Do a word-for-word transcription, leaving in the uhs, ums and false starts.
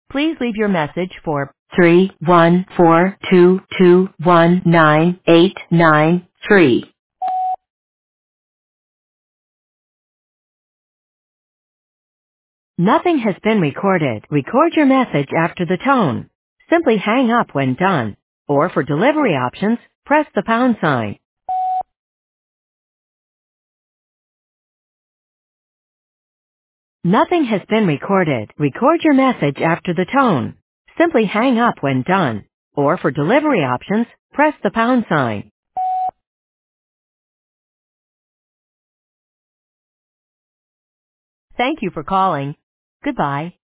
Please leave your message for three one four two two one nine eight nine three. Nothing has been recorded. Record your message after the tone. Simply hang up when done. Or for delivery options, press the pound sign. Nothing has been recorded. Record your message after the tone. Simply hang up when done. Or for delivery options, press the pound sign. Thank you for calling. Goodbye.